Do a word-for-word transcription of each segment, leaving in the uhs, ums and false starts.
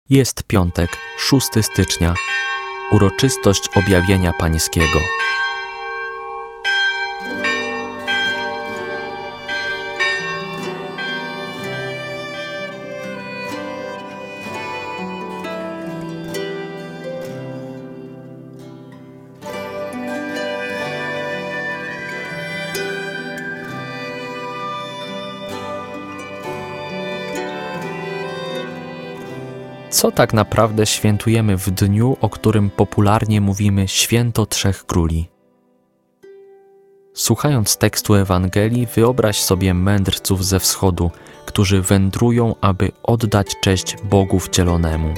Jest piątek, szóstego stycznia, uroczystość objawienia Pańskiego. Co tak naprawdę świętujemy w dniu, o którym popularnie mówimy Święto Trzech Króli? Słuchając tekstu Ewangelii, wyobraź sobie mędrców ze wschodu, którzy wędrują, aby oddać cześć Bogu wcielonemu.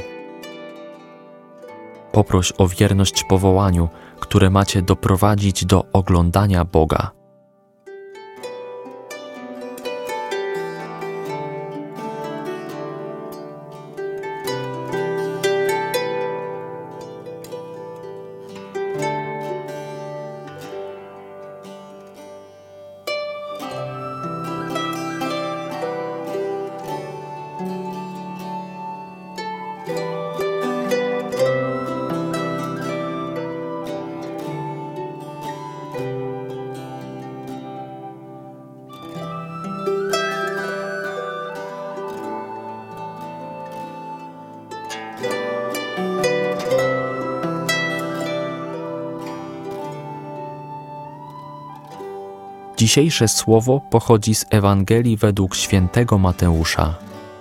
Poproś o wierność powołaniu, które macie doprowadzić do oglądania Boga. Dzisiejsze słowo pochodzi z Ewangelii według świętego Mateusza.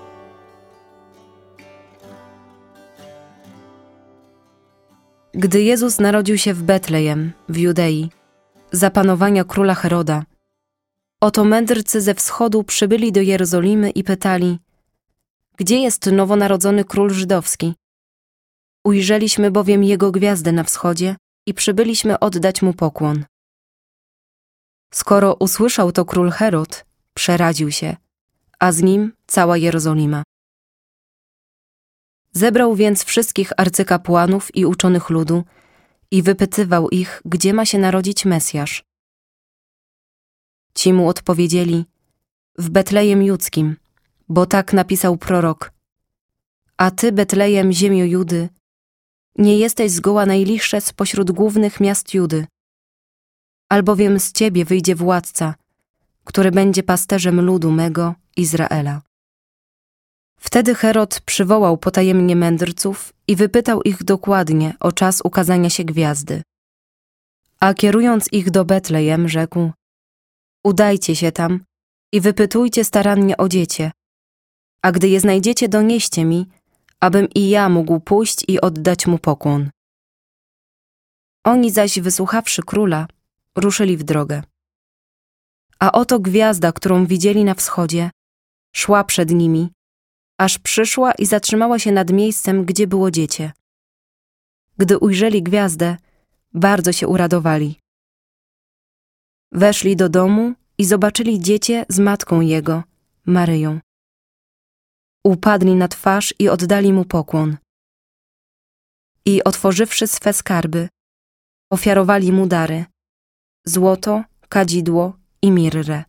Gdy Jezus narodził się w Betlejem, w Judei, za panowania króla Heroda, oto mędrcy ze wschodu przybyli do Jerozolimy i pytali: gdzie jest nowonarodzony król żydowski? Ujrzeliśmy bowiem jego gwiazdę na wschodzie i przybyliśmy oddać mu pokłon. Skoro usłyszał to król Herod, przeraził się, a z nim cała Jerozolima. Zebrał więc wszystkich arcykapłanów i uczonych ludu i wypytywał ich, gdzie ma się narodzić Mesjasz. Ci mu odpowiedzieli: w Betlejem Judzkim, bo tak napisał prorok. A ty, Betlejem, ziemio Judy, nie jesteś zgoła najliższe spośród głównych miast Judy, albowiem z ciebie wyjdzie władca, który będzie pasterzem ludu mego, Izraela. Wtedy Herod przywołał potajemnie mędrców i wypytał ich dokładnie o czas ukazania się gwiazdy. A kierując ich do Betlejem, rzekł: udajcie się tam i wypytujcie starannie o dziecię, a gdy je znajdziecie, donieście mi, abym i ja mógł pójść i oddać mu pokłon. Oni zaś, wysłuchawszy króla, ruszyli w drogę. A oto gwiazda, którą widzieli na wschodzie, szła przed nimi, aż przyszła i zatrzymała się nad miejscem, gdzie było dziecię. Gdy ujrzeli gwiazdę, bardzo się uradowali. Weszli do domu i zobaczyli dziecię z matką jego, Maryją. Upadli na twarz i oddali mu pokłon. I otworzywszy swe skarby, ofiarowali mu dary: złoto, kadzidło i mirrę.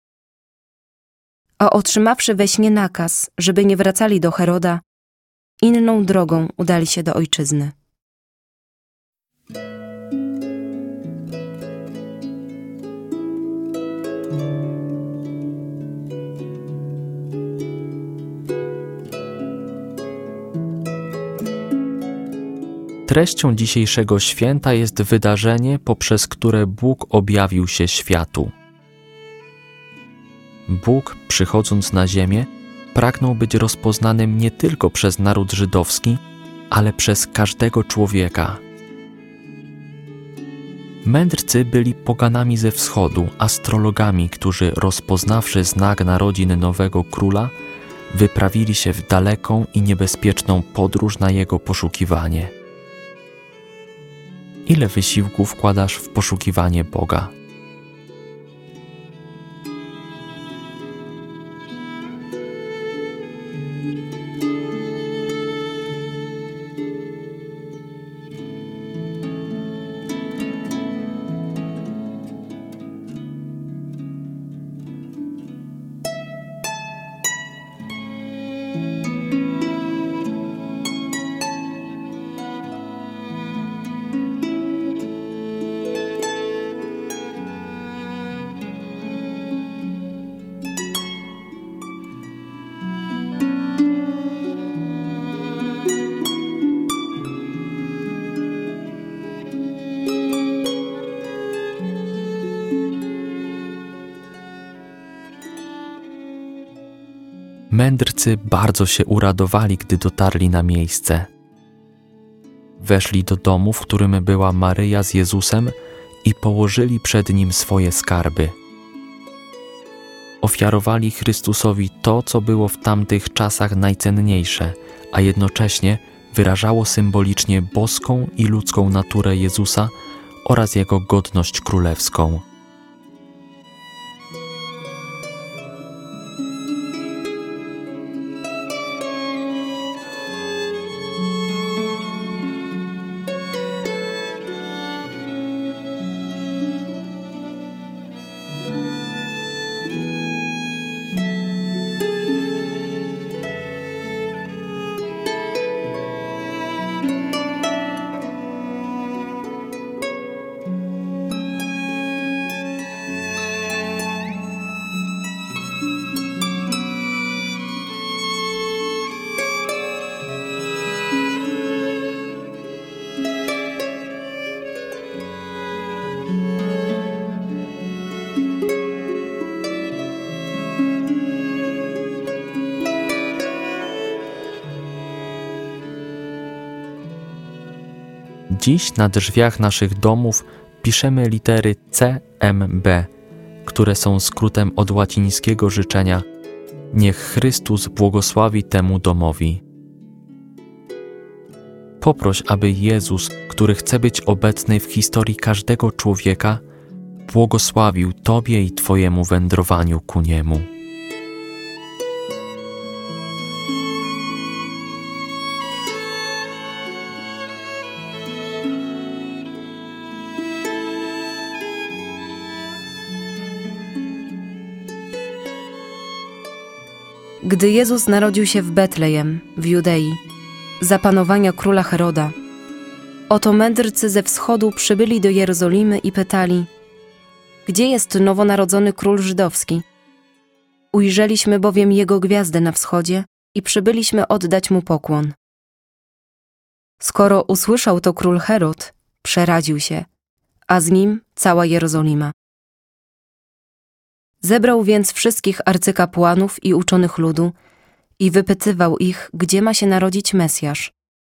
A otrzymawszy we śnie nakaz, żeby nie wracali do Heroda, inną drogą udali się do ojczyzny. Treścią dzisiejszego święta jest wydarzenie, poprzez które Bóg objawił się światu. Bóg, przychodząc na ziemię, pragnął być rozpoznanym nie tylko przez naród żydowski, ale przez każdego człowieka. Mędrcy byli poganami ze wschodu, astrologami, którzy, rozpoznawszy znak narodzin nowego króla, wyprawili się w daleką i niebezpieczną podróż na jego poszukiwanie. Ile wysiłku wkładasz w poszukiwanie Boga? Mędrcy bardzo się uradowali, gdy dotarli na miejsce. Weszli do domu, w którym była Maryja z Jezusem, i położyli przed Nim swoje skarby. Ofiarowali Chrystusowi to, co było w tamtych czasach najcenniejsze, a jednocześnie wyrażało symbolicznie boską i ludzką naturę Jezusa oraz Jego godność królewską. Dziś na drzwiach naszych domów piszemy litery C M B, które są skrótem od łacińskiego życzenia „Niech Chrystus błogosławi temu domowi”. Poproś, aby Jezus, który chce być obecny w historii każdego człowieka, błogosławił Tobie i Twojemu wędrowaniu ku Niemu. Gdy Jezus narodził się w Betlejem, w Judei, za panowania króla Heroda, oto mędrcy ze wschodu przybyli do Jerozolimy i pytali: gdzie jest nowonarodzony król żydowski? Ujrzeliśmy bowiem jego gwiazdę na wschodzie i przybyliśmy oddać mu pokłon. Skoro usłyszał to król Herod, przeraził się, a z nim cała Jerozolima. Zebrał więc wszystkich arcykapłanów i uczonych ludu i wypytywał ich, gdzie ma się narodzić Mesjasz.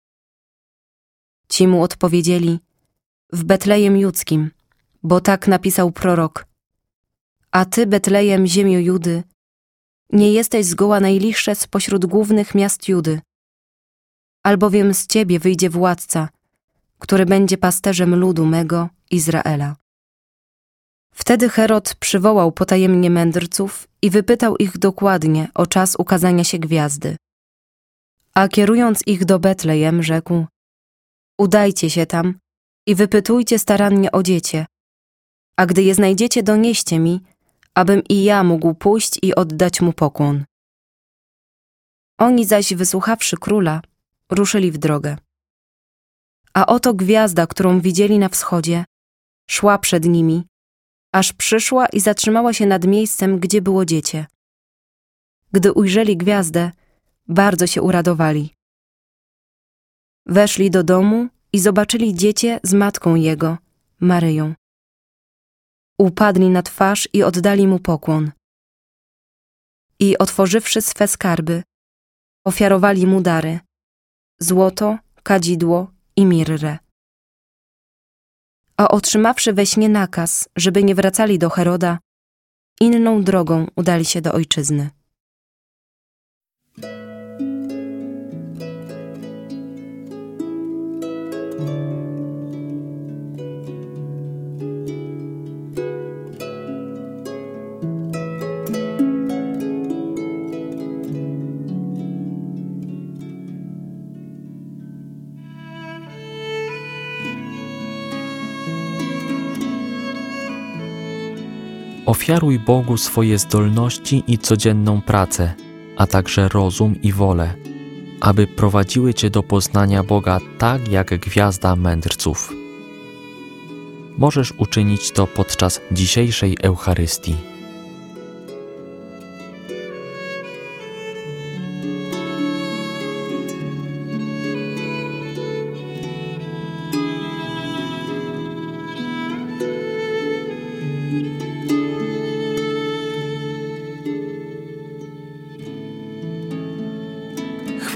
Ci mu odpowiedzieli: w Betlejem Judzkim, bo tak napisał prorok. A ty, Betlejem, ziemio Judy, nie jesteś zgoła najliższe spośród głównych miast Judy, albowiem z ciebie wyjdzie władca, który będzie pasterzem ludu mego, Izraela. Wtedy Herod przywołał potajemnie mędrców i wypytał ich dokładnie o czas ukazania się gwiazdy. A kierując ich do Betlejem, rzekł: udajcie się tam i wypytujcie starannie o dziecię, a gdy je znajdziecie, donieście mi, abym i ja mógł pójść i oddać mu pokłon. Oni zaś, wysłuchawszy króla, ruszyli w drogę. A oto gwiazda, którą widzieli na wschodzie, szła przed nimi, aż przyszła i zatrzymała się nad miejscem, gdzie było dziecię. Gdy ujrzeli gwiazdę, bardzo się uradowali. Weszli do domu i zobaczyli dziecię z matką jego, Maryją. Upadli na twarz i oddali mu pokłon. I otworzywszy swe skarby, ofiarowali mu dary: złoto, kadzidło i mirrę. A otrzymawszy we śnie nakaz, żeby nie wracali do Heroda, inną drogą udali się do ojczyzny. Ofiaruj Bogu swoje zdolności i codzienną pracę, a także rozum i wolę, aby prowadziły Cię do poznania Boga tak jak gwiazda mędrców. Możesz uczynić to podczas dzisiejszej Eucharystii.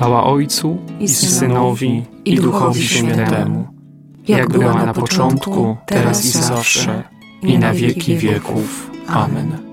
Chwała Ojcu i Synowi i Duchowi Świętemu, jak była na początku, teraz i zawsze, i na wieki wieków. Amen.